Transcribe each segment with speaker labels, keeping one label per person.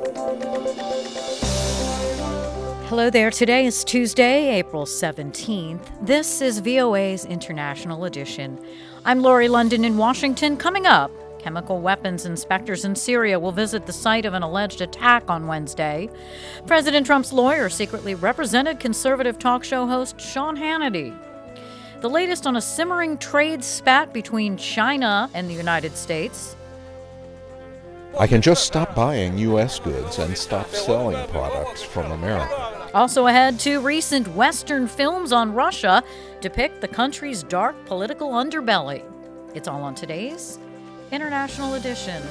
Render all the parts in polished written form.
Speaker 1: Hello there. Today is Tuesday, April 17th. This is VOA's International Edition. I'm Lori London in Washington. Coming up, chemical weapons inspectors in Syria will visit the site of an alleged attack on Wednesday. President Trump's lawyer secretly represented conservative talk show host Sean Hannity. The latest on a simmering trade spat between China and the United States.
Speaker 2: I can just stop buying U.S. goods and stop selling products from America.
Speaker 1: Also ahead, two recent Western films on Russia depict the country's dark political underbelly. It's all on today's International Edition.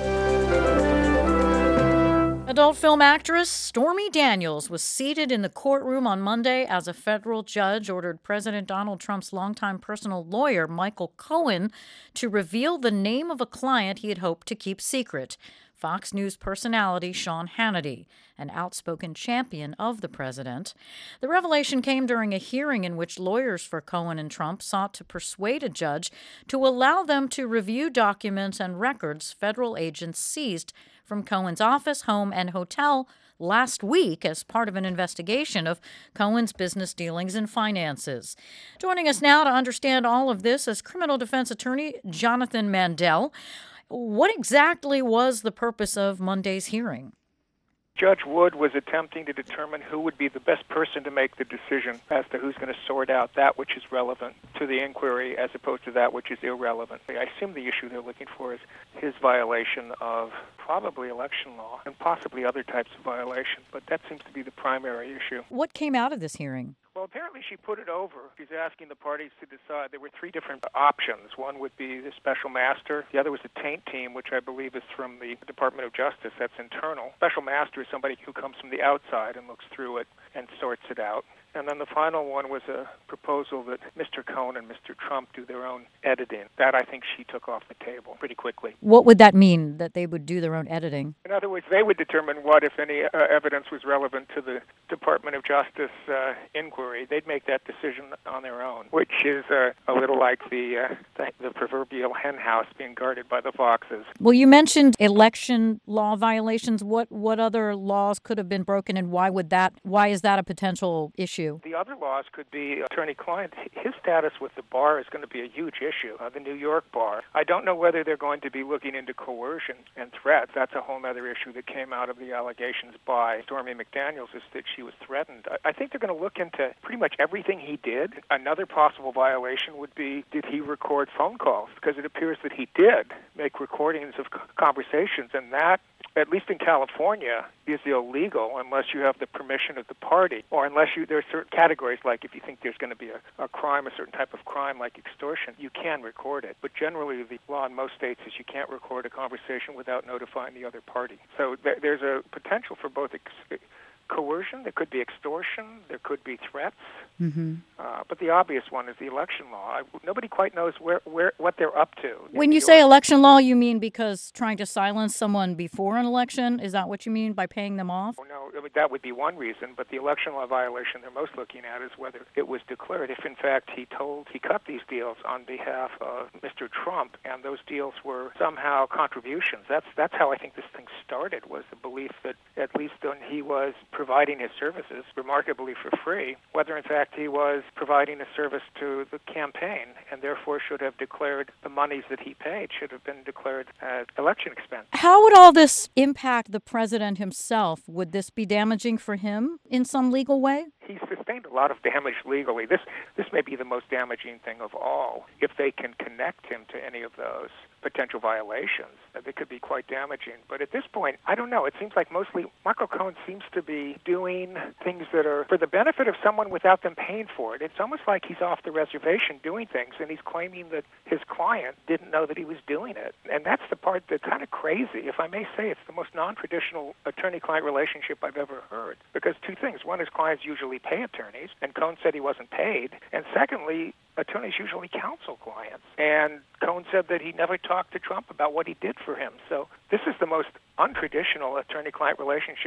Speaker 1: Adult film actress Stormy Daniels was seated in the courtroom on Monday as a federal judge ordered President Donald Trump's longtime personal lawyer, Michael Cohen, to reveal the name of a client he had hoped to keep secret. Fox News personality Sean Hannity, an outspoken champion of the president. The revelation came during a hearing in which lawyers for Cohen and Trump sought to persuade a judge to allow them to review documents and records federal agents seized from Cohen's office, home, and hotel last week as part of an investigation of Cohen's business dealings and finances. Joining us now to understand all of this is criminal defense attorney Jonathan Mandel. What exactly was the purpose of Monday's hearing?
Speaker 3: Judge Wood was attempting to determine who would be the best person to make the decision as to who's going to sort out that which is relevant to the inquiry as opposed to that which is irrelevant. I assume the issue they're looking for is his violation of probably election law and possibly other types of violation, but that seems to be the primary issue.
Speaker 1: What came out of this hearing?
Speaker 3: Well, apparently she put it over. She's asking the parties to decide. There were three different options. One would be the special master. The other was the taint team, which I believe is from the Department of Justice. That's internal. Special master is somebody who comes from the outside and looks through it and sorts it out. And then the final one was a proposal that Mr. Cohen and Mr. Trump do their own editing. That, I think, she took off the table pretty quickly.
Speaker 1: What would that mean, that they would do their own editing?
Speaker 3: In other words, they would determine what, if any, evidence was relevant to the Department of Justice inquiry. They'd make that decision on their own, which is a little like the proverbial hen house being guarded by the foxes.
Speaker 1: Well, you mentioned election law violations. What other laws could have been broken, and why is that a potential issue?
Speaker 3: The other laws could be attorney-client. His status with the bar is going to be a huge issue, the New York bar. I don't know whether they're going to be looking into coercion and threats. That's a whole other issue that came out of the allegations by Stormy McDaniels, is that she was threatened. I think they're going to look into pretty much everything he did. Another possible violation would be, did he record phone calls? Because it appears that he did make recordings of conversations, and that, at least in California, is illegal unless you have the permission of the party, or unless there are certain categories, like if you think there's going to be a crime, a certain type of crime like extortion, you can record it. But generally, the law in most states is you can't record a conversation without notifying the other party. So there's a potential for both coercion, there could be extortion, there could be threats. Mm-hmm. But the obvious one is the election law. Nobody quite knows what they're up to.
Speaker 1: When you say election law, you mean because trying to silence someone before an election? Is that what you mean by paying them off?
Speaker 3: Oh, no, that would be one reason, but the election law violation they're most looking at is whether it was declared. If, in fact, he cut these deals on behalf of Mr. Trump, and those deals were somehow contributions. That's how I think this thing started, was the belief that at least when he was providing his services, remarkably for free, whether, in fact, he was providing a service to the campaign and therefore should have declared the monies that he paid should have been declared as election expense.
Speaker 1: How would all this impact the president himself? Would this be damaging for him in some legal way?
Speaker 3: He sustained a lot of damage legally. This may be the most damaging thing of all. If they can connect him to any of those potential violations, they could be quite damaging. But at this point, I don't know. It seems like mostly Michael Cohen seems to be doing things that are for the benefit of someone without them paying for it. It's almost like he's off the reservation doing things, and he's claiming that his client didn't know that he was doing it. And that's the part that's kind of crazy. If I may say, it's the most non-traditional attorney-client relationship I've ever heard. Because two things. One is clients usually pay attorneys, and Cohen said he wasn't paid. And secondly, attorneys usually counsel clients. And Cohen said that he never talked to Trump about what he did for him. So this is the most untraditional attorney-client relationship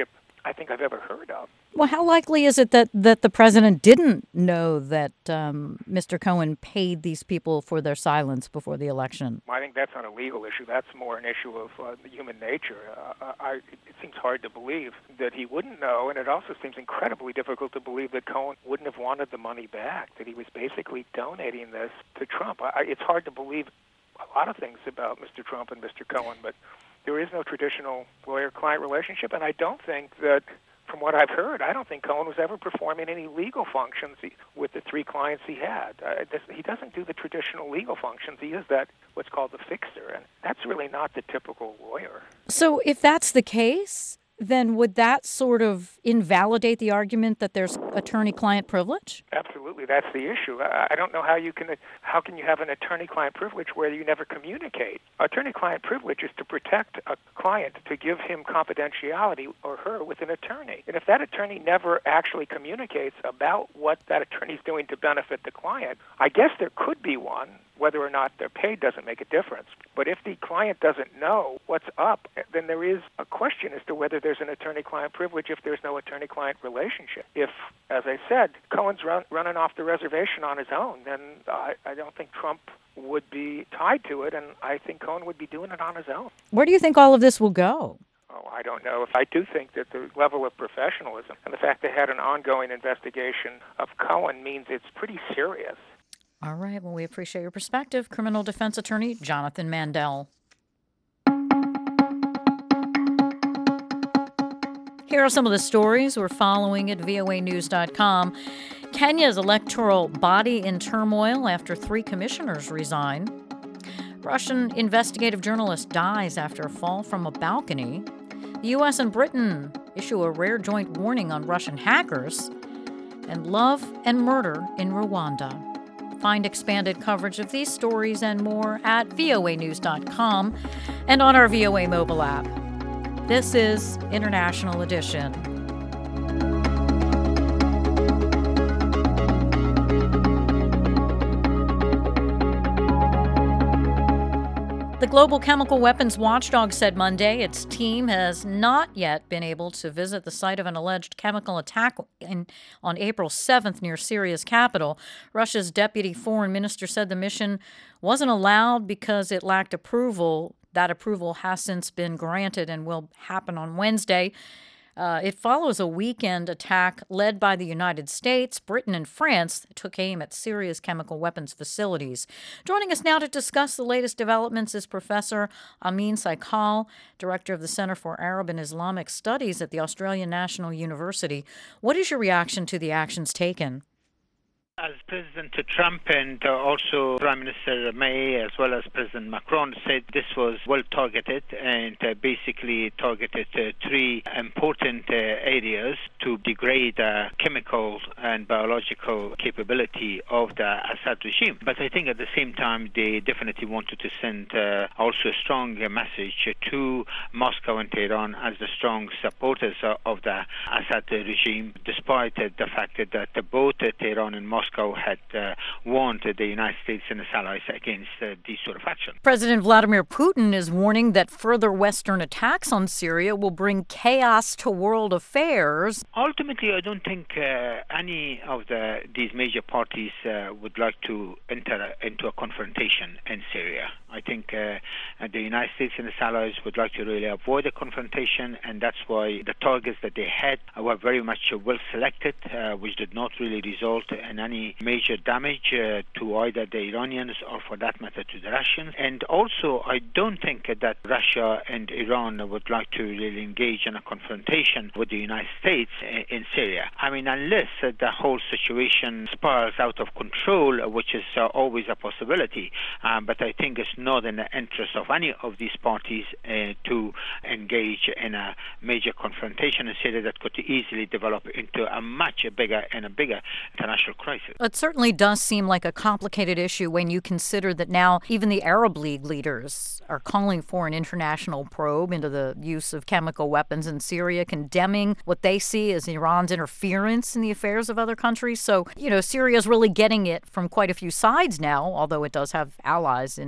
Speaker 3: I think I've ever heard of.
Speaker 1: Well, how likely is it that the president didn't know that Mr. Cohen paid these people for their silence before the election?
Speaker 3: I think that's not a legal issue. That's more an issue of human nature. It seems hard to believe that he wouldn't know, and it also seems incredibly difficult to believe that Cohen wouldn't have wanted the money back, that he was basically donating this to Trump. It's hard to believe a lot of things about Mr. Trump and Mr. Cohen, but there is no traditional lawyer-client relationship, and I don't think that, from what I've heard, I don't think Cohen was ever performing any legal functions with the three clients he had. He doesn't do the traditional legal functions. He is what's called the fixer, and that's really not the typical lawyer.
Speaker 1: So if that's the case, then would that sort of invalidate the argument that there's attorney-client privilege?
Speaker 3: Absolutely, that's the issue. I don't know how can you have an attorney-client privilege where you never communicate? Attorney-client privilege is to protect a client, to give him confidentiality or her with an attorney. And if that attorney never actually communicates about what that attorney's doing to benefit the client, I guess there could be one. Whether or not they're paid doesn't make a difference. But if the client doesn't know what's up, then there is a question as to whether there's an attorney-client privilege if there's no attorney-client relationship. If, as I said, Cohen's running off the reservation on his own, then I don't think Trump would be tied to it, and I think Cohen would be doing it on his own.
Speaker 1: Where do you think all of this will go?
Speaker 3: Oh, I don't know. I do think that the level of professionalism and the fact they had an ongoing investigation of Cohen means it's pretty serious.
Speaker 1: All right. Well, we appreciate your perspective. Criminal defense attorney Jonathan Mandel. Here are some of the stories we're following at voanews.com. Kenya's electoral body in turmoil after 3 commissioners resign. Russian investigative journalist dies after a fall from a balcony. The U.S. and Britain issue a rare joint warning on Russian hackers. And love and murder in Rwanda. Find expanded coverage of these stories and more at voanews.com and on our VOA mobile app. This is International Edition. The Global Chemical Weapons Watchdog said Monday its team has not yet been able to visit the site of an alleged chemical attack on April 7th near Syria's capital. Russia's deputy foreign minister said the mission wasn't allowed because it lacked approval. That approval has since been granted and will happen on Wednesday. It follows a weekend attack led by the United States, Britain, and France that took aim at Syria's chemical weapons facilities. Joining us now to discuss the latest developments is Professor Amin Saikal, Director of the Center for Arab and Islamic Studies at the Australian National University. What is your reaction to the actions taken?
Speaker 4: As President Trump and also Prime Minister May, as well as President Macron, said this was well targeted and basically targeted 3 important areas to degrade the chemical and biological capability of the Assad regime. But I think at the same time, they definitely wanted to send also a strong message to Moscow and Tehran as the strong supporters of the Assad regime, despite the fact that both Tehran and Moscow had warned the United States and its allies against these sort of action.
Speaker 1: President Vladimir Putin is warning that further Western attacks on Syria will bring chaos to world affairs.
Speaker 4: Ultimately, I don't think any of these major parties would like to enter into a confrontation in Syria. I think the United States and its allies would like to really avoid a confrontation, and that's why the targets that they had were very much well selected, which did not really result in any major damage to either the Iranians or, for that matter, to the Russians. And also, I don't think that Russia and Iran would like to really engage in a confrontation with the United States in Syria. I mean, unless the whole situation spirals out of control, which is always a possibility. But I think it's not in the interest of any of these parties to engage in a major confrontation in Syria that could easily develop into a much bigger international crisis.
Speaker 1: It certainly does seem like a complicated issue when you consider that now even the Arab League leaders are calling for an international probe into the use of chemical weapons in Syria, condemning what they see as Iran's interference in the affairs of other countries. So, Syria is really getting it from quite a few sides now, although it does have allies in Iran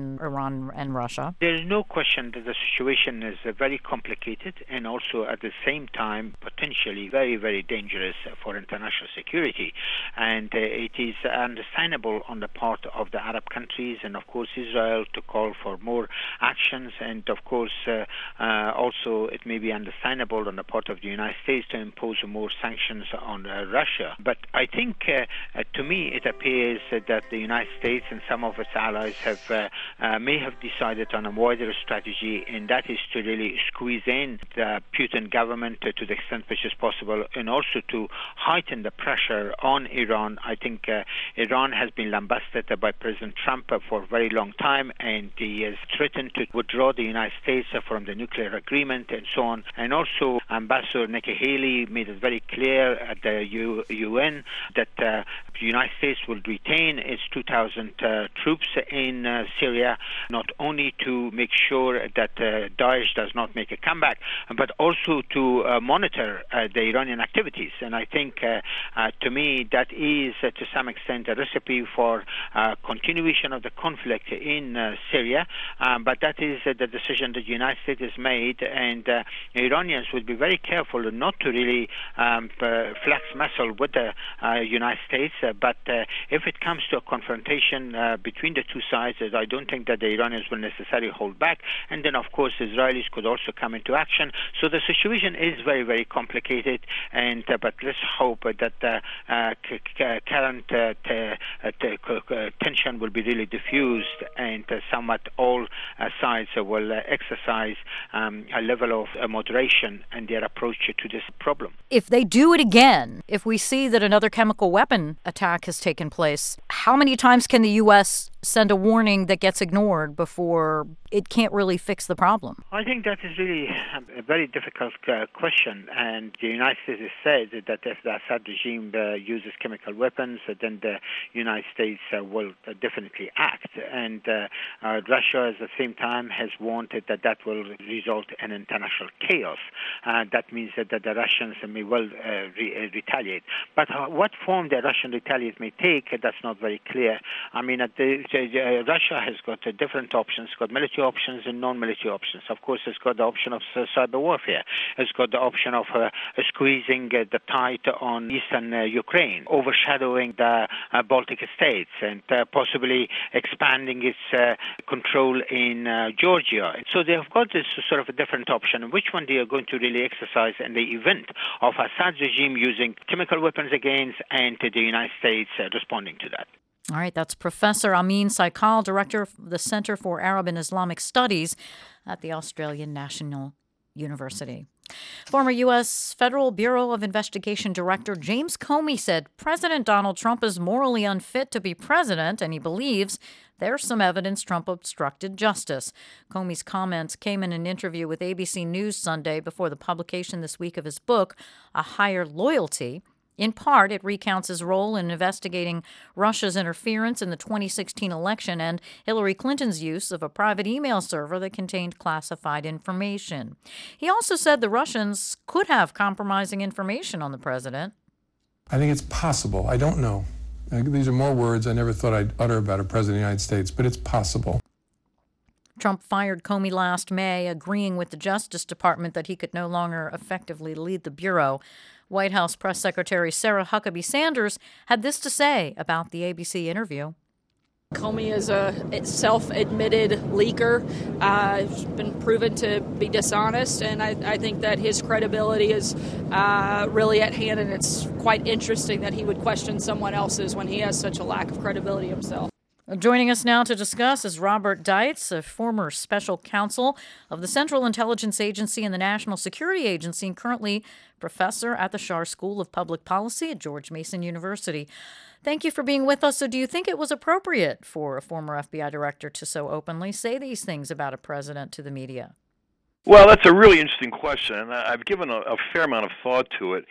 Speaker 1: Iran and Russia?
Speaker 4: There is no question that the situation is very complicated and also at the same time potentially very, very dangerous for international security. And it is understandable on the part of the Arab countries and, of course, Israel to call for more actions. And, of course, also it may be understandable on the part of the United States to impose more sanctions on Russia. But I think, to me, it appears that the United States and some of its allies may have decided on a wider strategy, and that is to really squeeze in the Putin government to the extent which is possible, and also to heighten the pressure on Iran. I think Iran has been lambasted by President Trump for a very long time, and he has threatened to withdraw the United States from the nuclear agreement and so on. And also Ambassador Nikki Haley made it very clear at the UN that the United States will retain its 2,000 troops in Syria, not only to make sure that Daesh does not make a comeback, but also to monitor the Iranian activities. And I think, to me, that is to some extent a recipe for continuation of the conflict in Syria. But that is the decision that the United States has made, and Iranians would be very careful not to really flex muscle with the United States. But if it comes to a confrontation between the two sides, I don't think that the Iranians will necessarily hold back. And then, of course, Israelis could also come into action. So the situation is very, very complicated. And but let's hope that the current tension will be really diffused, and somewhat all sides will exercise a level of moderation in their approach to this problem.
Speaker 1: If they do it again, if we see that another chemical weapon attack has taken place, how many times can the U.S. send a warning that gets ignored before it can't really fix the problem?
Speaker 4: I think that is really a very difficult question. And the United States has said that if the Assad regime uses chemical weapons, then the United States will definitely act. And Russia, at the same time, has wanted that will result in international chaos. That means that the Russians may well retaliate. But what form the Russian retaliate may take, that's not very clear. I mean, Russia has got different options. It's got military options and non-military options. Of course, it's got the option of cyber warfare. It's got the option of squeezing the tide on eastern Ukraine, overshadowing the Baltic states, and possibly expanding its control in Georgia. So they have got this sort of a different option. Which one they are going to really exercise in the event of Assad's regime using chemical weapons against, and the United States responding to that?
Speaker 1: All right, that's Professor Amin Saikal, Director of the Center for Arab and Islamic Studies at the Australian National University. Former U.S. Federal Bureau of Investigation Director James Comey said President Donald Trump is morally unfit to be president, and he believes there's some evidence Trump obstructed justice. Comey's comments came in an interview with ABC News Sunday before the publication this week of his book, A Higher Loyalty. In part, it recounts his role in investigating Russia's interference in the 2016 election and Hillary Clinton's use of a private email server that contained classified information. He also said the Russians could have compromising information on the president.
Speaker 5: I think it's possible. I don't know. These are more words I never thought I'd utter about a president of the United States, but it's possible.
Speaker 1: Trump fired Comey last May, agreeing with the Justice Department that he could no longer effectively lead the Bureau. White House Press Secretary Sarah Huckabee Sanders had this to say about the ABC interview.
Speaker 6: Comey is a self-admitted leaker. He's been proven to be dishonest, and I think that his credibility is really at hand, and it's quite interesting that he would question someone else's when he has such a lack of credibility himself.
Speaker 1: Joining us now to discuss is Robert Deitz, a former special counsel of the Central Intelligence Agency and the National Security Agency, and currently professor at the Schar School of Public Policy at George Mason University. Thank you for being with us. So do you think it was appropriate for a former FBI director to so openly say these things about a president to the media?
Speaker 7: Well, that's a really interesting question, and I've given a fair amount of thought to it.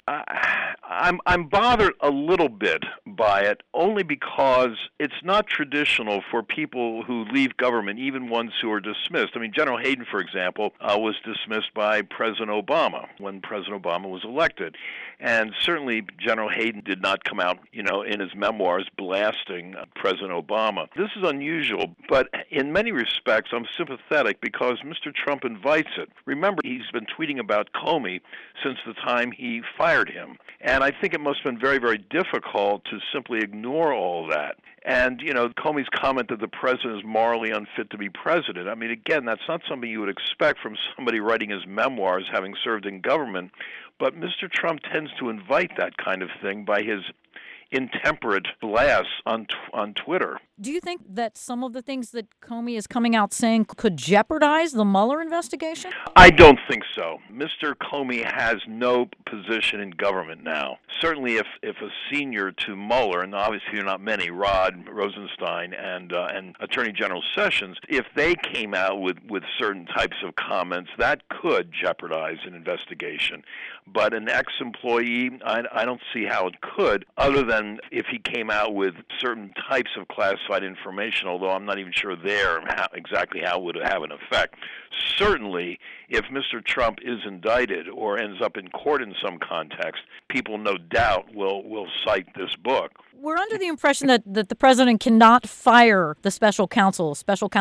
Speaker 7: I'm bothered a little bit by it, only because it's not traditional for people who leave government, even ones who are dismissed. I mean, General Hayden, for example, was dismissed by President Obama when President Obama was elected. And certainly General Hayden did not come out, in his memoirs blasting President Obama. This is unusual, but in many respects I'm sympathetic because Mr. Trump invites it. Remember, he's been tweeting about Comey since the time he fired him. And I think it must have been very, very difficult to simply ignore all that. And, Comey's comment that the president is morally unfit to be president. I mean, again, that's not something you would expect from somebody writing his memoirs having served in government. But Mr. Trump tends to invite that kind of thing by his intemperate blasts on Twitter.
Speaker 1: Do you think that some of the things that Comey is coming out saying could jeopardize the Mueller investigation?
Speaker 7: I don't think so. Mr. Comey has no position in government now. Certainly if a senior to Mueller, and obviously there are not many, Rod Rosenstein and Attorney General Sessions, if they came out with certain types of comments, that could jeopardize an investigation. But an ex-employee, I don't see how it could, other than if he came out with certain types of classified information, although I'm not even sure exactly how it would have an effect. Certainly, if Mr. Trump is indicted or ends up in court in some context, people no doubt will cite this book.
Speaker 1: We're under the impression that the president cannot fire the special counsel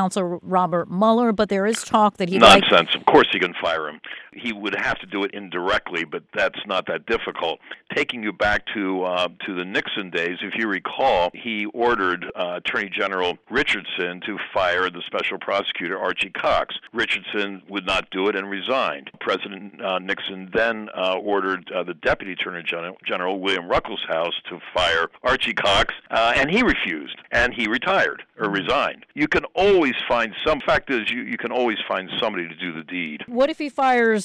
Speaker 1: Robert Mueller, but there is talk that he
Speaker 7: Nonsense. Of course he can fire him. He would have to do it indirectly, but that's not that difficult. Taking you back to the Nixon days, if you recall, he ordered Attorney General Richardson to fire the special prosecutor Archie Cox. Richardson would not do it and resigned. President Nixon then ordered the Deputy Attorney General William Ruckelshaus to fire Archie Cox, and he refused, and he retired or resigned. You can always find some. Fact is, you can always find somebody to do the deed.
Speaker 1: What if he fires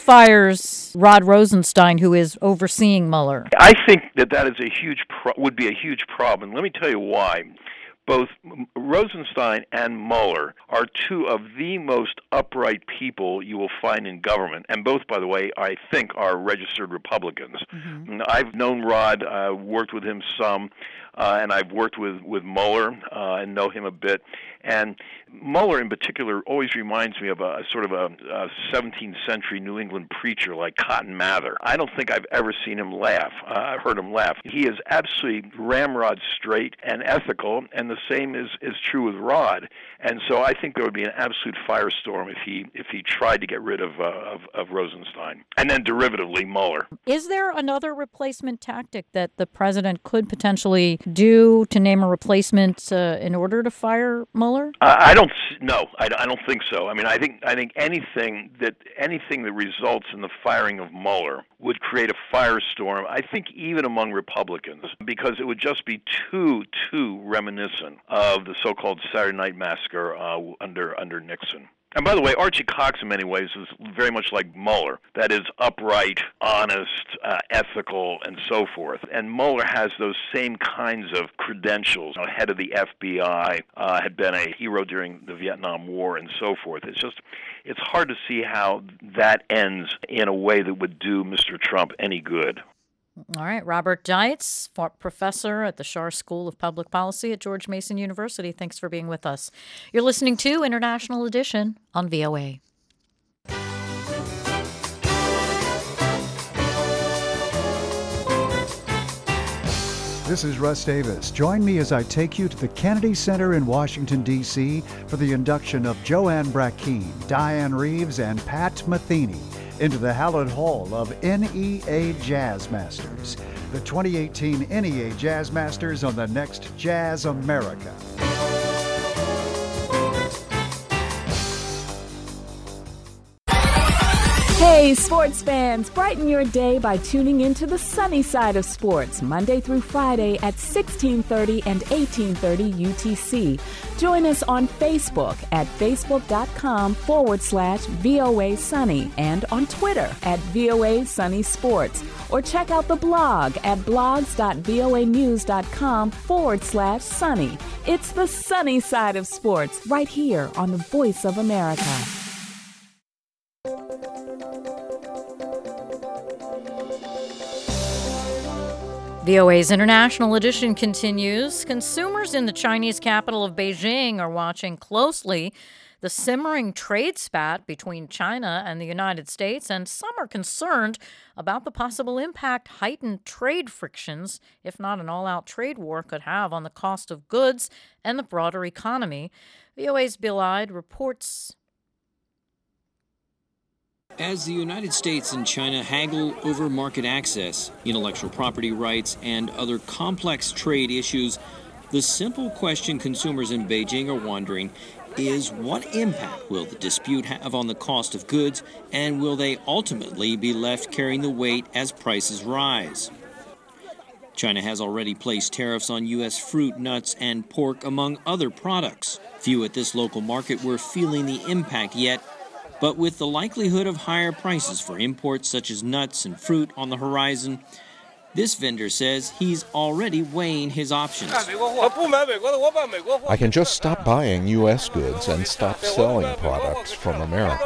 Speaker 1: Rod Rosenstein, who is overseeing Mueller?
Speaker 7: I think that is would be a huge problem. Let me tell you why. Both Rosenstein and Mueller are two of the most upright people you will find in government, and both, by the way, I think are registered Republicans. Mm-hmm. I've known Rod, worked with him some, and I've worked with Mueller and know him a bit. And Mueller, in particular, always reminds me of a sort of a 17th century New England preacher like Cotton Mather. I don't think I've ever seen him laugh. I've heard him laugh. He is absolutely ramrod straight and ethical, and the same is true with Rod. And so I think there would be an absolute firestorm if he tried to get rid of Rosenstein, and then derivatively Mueller.
Speaker 1: Is there another replacement tactic that the president could potentially do to name a replacement in order to fire Mueller?
Speaker 7: I don't think so. I mean, I think anything that results in the firing of Mueller would create a firestorm, I think even among Republicans, because it would just be too reminiscent of the so-called Saturday Night Massacre under Nixon. And by the way, Archie Cox in many ways is very much like Mueller. That is upright, honest, ethical, and so forth. And Mueller has those same kinds of credentials. Head of the FBI, had been a hero during the Vietnam War, and so forth. It's hard to see how that ends in a way that would do Mr. Trump any good.
Speaker 1: All right, Robert Deitz, professor at the Schar School of Public Policy at George Mason University. Thanks for being with us. You're listening to International Edition on VOA.
Speaker 8: This is Russ Davis. Join me as I take you to the Kennedy Center in Washington, D.C. for the induction of Joanne Brackeen, Diane Reeves, and Pat Metheny into the hallowed hall of NEA Jazz Masters. The 2018 NEA Jazz Masters on the next Jazz America.
Speaker 9: Hey, sports fans, brighten your day by tuning into the sunny side of sports, Monday through Friday at 1630 and 1830 UTC. Join us on Facebook at facebook.com/VOA Sunny and on Twitter at VOA Sunny Sports. Or check out the blog at blogs.voanews.com/sunny. It's the sunny side of sports right here on the Voice of America.
Speaker 1: VOA's International Edition continues. Consumers in the Chinese capital of Beijing are watching closely the simmering trade spat between China and the United States, and some are concerned about the possible impact heightened trade frictions, if not an all-out trade war, could have on the cost of goods and the broader economy. VOA's Bill Ide reports.
Speaker 10: As the United States and China haggle over market access, intellectual property rights, and other complex trade issues, the simple question consumers in Beijing are wondering is what impact will the dispute have on the cost of goods, and will they ultimately be left carrying the weight as prices rise? China has already placed tariffs on U.S. fruit, nuts, and pork, among other products. Few at this local market were feeling the impact yet, but with the likelihood of higher prices for imports such as nuts and fruit on the horizon, this vendor says he's already weighing his options.
Speaker 2: I can just stop buying U.S. goods and stop selling products from America.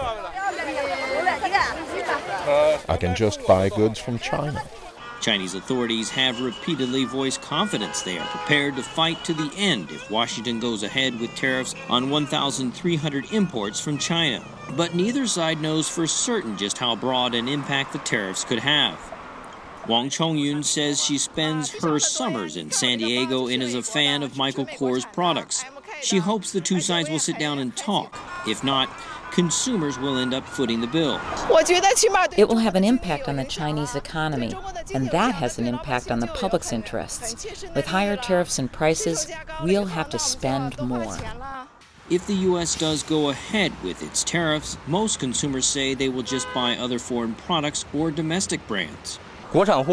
Speaker 2: I can just buy goods from China.
Speaker 10: Chinese authorities have repeatedly voiced confidence they are prepared to fight to the end if Washington goes ahead with tariffs on 1,300 imports from China. But neither side knows for certain just how broad an impact the tariffs could have. Wang Chongyun says she spends her summers in San Diego and is a fan of Michael Kors products. She hopes the two sides will sit down and talk. If not, consumers will end up footing the bill.
Speaker 11: It will have an impact on the Chinese economy, and that has an impact on the public's interests. With higher tariffs and prices, we'll have to spend more.
Speaker 10: If the U.S. does go ahead with its tariffs, most consumers say they will just buy other foreign products or domestic brands.
Speaker 12: China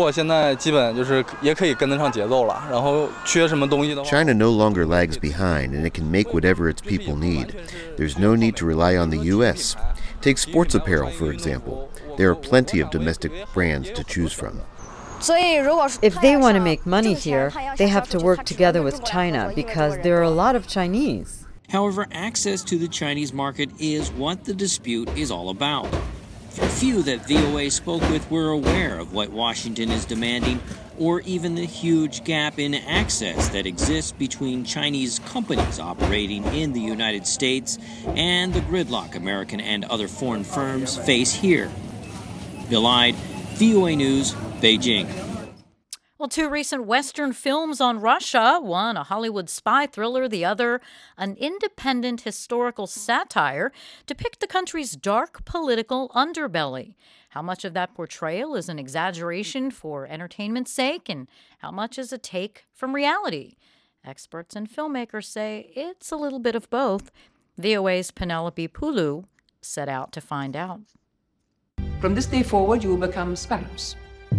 Speaker 12: no longer lags behind, and it can make whatever its people need. There's no need to rely on the U.S. Take sports apparel, for example. There are plenty of domestic brands to choose from.
Speaker 13: If they want to make money here, they have to work together with China because there are a lot of Chinese.
Speaker 10: However, access to the Chinese market is what the dispute is all about. Few that VOA spoke with were aware of what Washington is demanding, or even the huge gap in access that exists between Chinese companies operating in the United States and the gridlock American and other foreign firms face here. Bill Ide, VOA News, Beijing.
Speaker 1: Well, two recent Western films on Russia, one a Hollywood spy thriller, the other an independent historical satire, depict the country's dark political underbelly. How much of that portrayal is an exaggeration for entertainment's sake, and how much is a take from reality? Experts and filmmakers say it's a little bit of both. VOA's Penelope Pulu set out to find out.
Speaker 14: From this day forward, you will become sparrows.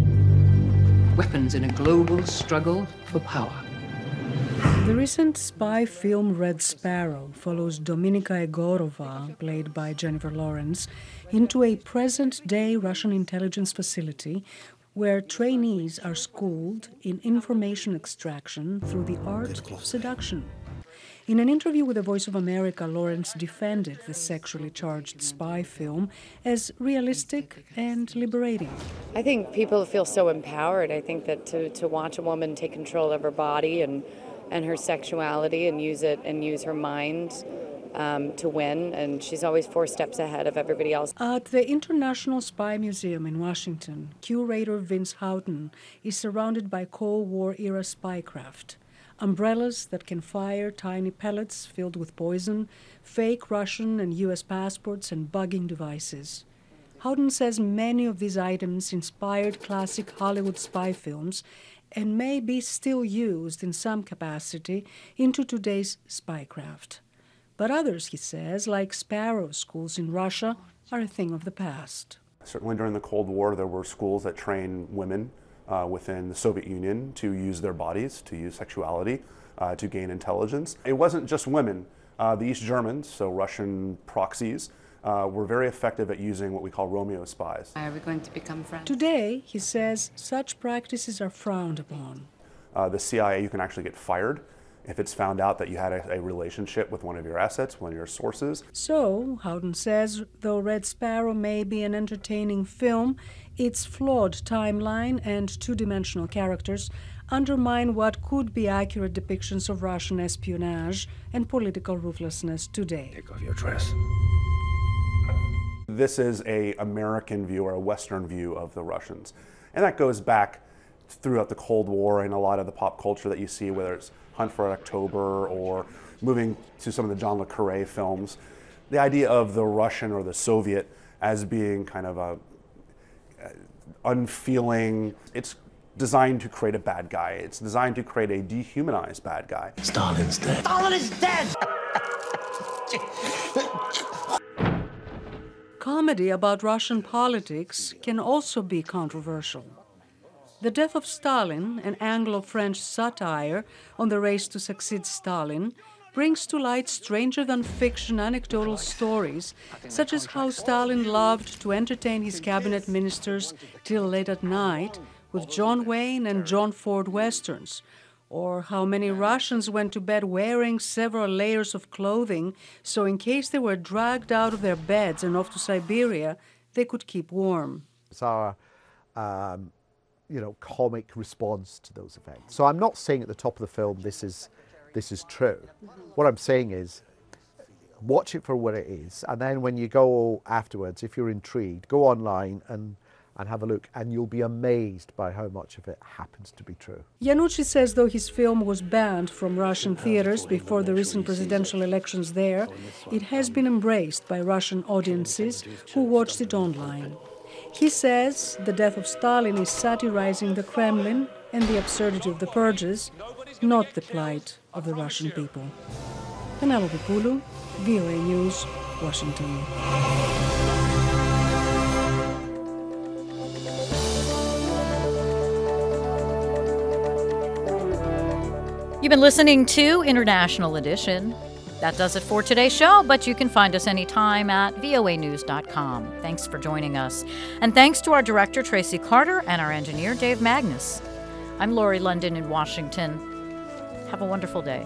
Speaker 14: Weapons in a global struggle for power.
Speaker 15: The recent spy film Red Sparrow follows Dominika Egorova, played by Jennifer Lawrence, into a present-day Russian intelligence facility where trainees are schooled in information extraction through the art of seduction. In an interview with the Voice of America, Lawrence defended the sexually charged spy film as realistic and liberating.
Speaker 16: I think people feel so empowered. I think that to watch a woman take control of her body and her sexuality and use her mind to win, and she's always 4 steps ahead of everybody else.
Speaker 15: At the International Spy Museum in Washington, curator Vince Houghton is surrounded by Cold War-era spycraft. Umbrellas that can fire tiny pellets filled with poison, fake Russian and U.S. passports, and bugging devices. Houghton says many of these items inspired classic Hollywood spy films and may be still used in some capacity into today's spycraft. But others, he says, like Sparrow schools in Russia, are a thing of the past.
Speaker 17: Certainly during the Cold War, there were schools that trained women within the Soviet Union to use their bodies, to use sexuality, to gain intelligence. It wasn't just women. The East Germans, so Russian proxies, were very effective at using what we call Romeo spies.
Speaker 16: Are we going to become friends?
Speaker 15: Today, he says, such practices are frowned upon.
Speaker 17: The CIA, you can actually get fired if it's found out that you had a relationship with one of your assets, one of your sources.
Speaker 15: So, Houghton says, though Red Sparrow may be an entertaining film, its flawed timeline and two-dimensional characters undermine what could be accurate depictions of Russian espionage and political ruthlessness today.
Speaker 18: Take off your dress.
Speaker 17: This is an American view or a Western view of the Russians. And that goes back throughout the Cold War and a lot of the pop culture that you see, whether it's Hunt for October or moving to some of the John le Carré films. The idea of the Russian or the Soviet as being kind of a unfeeling, it's designed to create a bad guy. It's designed to create a dehumanized bad guy.
Speaker 18: Stalin's dead.
Speaker 19: Stalin is dead!
Speaker 15: Comedy about Russian politics can also be controversial. The Death of Stalin, an Anglo-French satire on the race to succeed Stalin, brings to light stranger-than-fiction anecdotal stories, such as how Stalin loved to entertain his cabinet ministers till late at night with John Wayne and John Ford westerns, or how many Russians went to bed wearing several layers of clothing so in case they were dragged out of their beds and off to Siberia, they could keep warm.
Speaker 20: It's our comic response to those events. So I'm not saying at the top of the film this is true. What I'm saying is watch it for what it is, and then when you go afterwards, if you're intrigued, go online and have a look, and you'll be amazed by how much of it happens to be true.
Speaker 15: Iannucci says though his film was banned from Russian theaters before the recent presidential elections there, it has been embraced by Russian audiences who watched it online. He says the Death of Stalin is satirizing the Kremlin and the absurdity of the purges, not the plight of the Russian people. Penelope Poulou, VOA News, Washington.
Speaker 1: You've been listening to International Edition. That does it for today's show, but you can find us anytime at voanews.com. Thanks for joining us. And thanks to our director, Tracy Carter, and our engineer, Dave Magnus. I'm Lori London in Washington. Have a wonderful day.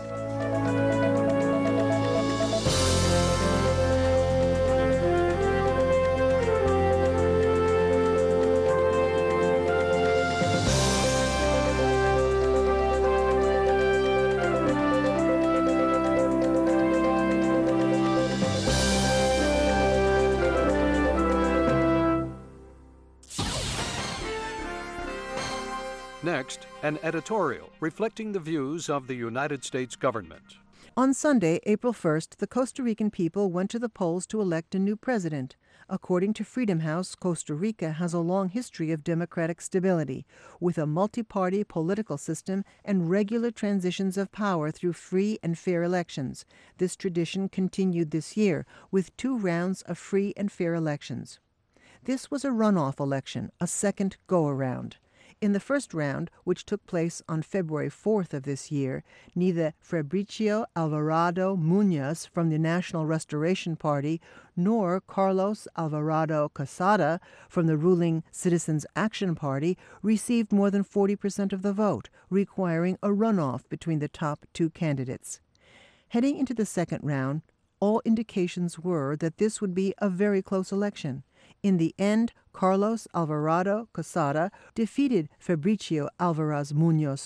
Speaker 21: Next, an editorial reflecting the views of the United States government.
Speaker 22: On Sunday, April 1st, the Costa Rican people went to the polls to elect a new president. According to Freedom House, Costa Rica has a long history of democratic stability, with a multi-party political system and regular transitions of power through free and fair elections. This tradition continued this year, with 2 rounds of free and fair elections. This was a runoff election, a second go-around. In the first round, which took place on February 4th of this year, neither Fabricio Alvarado Muñoz from the National Restoration Party nor Carlos Alvarado Casada from the ruling Citizens Action Party received more than 40% of the vote, requiring a runoff between the top 2 candidates. Heading into the second round, all indications were that this would be a very close election. In the end, Carlos Alvarado Casada defeated Fabricio Alvarez Muñoz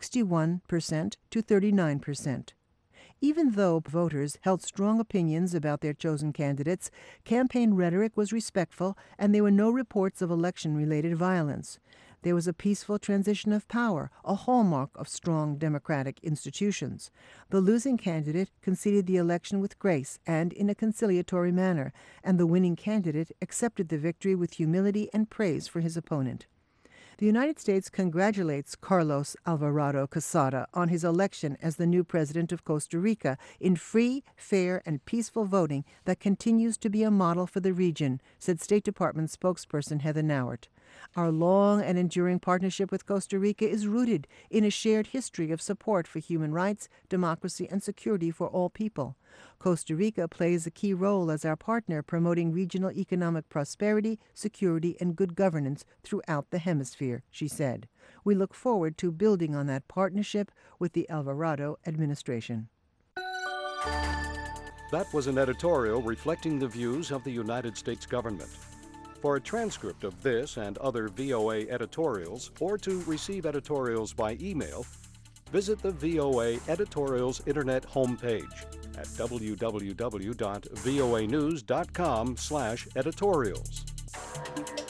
Speaker 22: 61% to 39%. Even though voters held strong opinions about their chosen candidates, campaign rhetoric was respectful and there were no reports of election-related violence. There was a peaceful transition of power, a hallmark of strong democratic institutions. The losing candidate conceded the election with grace and in a conciliatory manner, and the winning candidate accepted the victory with humility and praise for his opponent. The United States congratulates Carlos Alvarado Casada on his election as the new president of Costa Rica in free, fair, and peaceful voting that continues to be a model for the region, said State Department spokesperson Heather Nauert. Our long and enduring partnership with Costa Rica is rooted in a shared history of support for human rights, democracy, and security for all people. Costa Rica plays a key role as our partner, promoting regional economic prosperity, security, and good governance throughout the hemisphere, she said. We look forward to building on that partnership with the Alvarado administration.
Speaker 21: That was an editorial reflecting the views of the United States government. For a transcript of this and other VOA editorials, or to receive editorials by email, visit the VOA Editorials Internet homepage at www.voanews.com/editorials.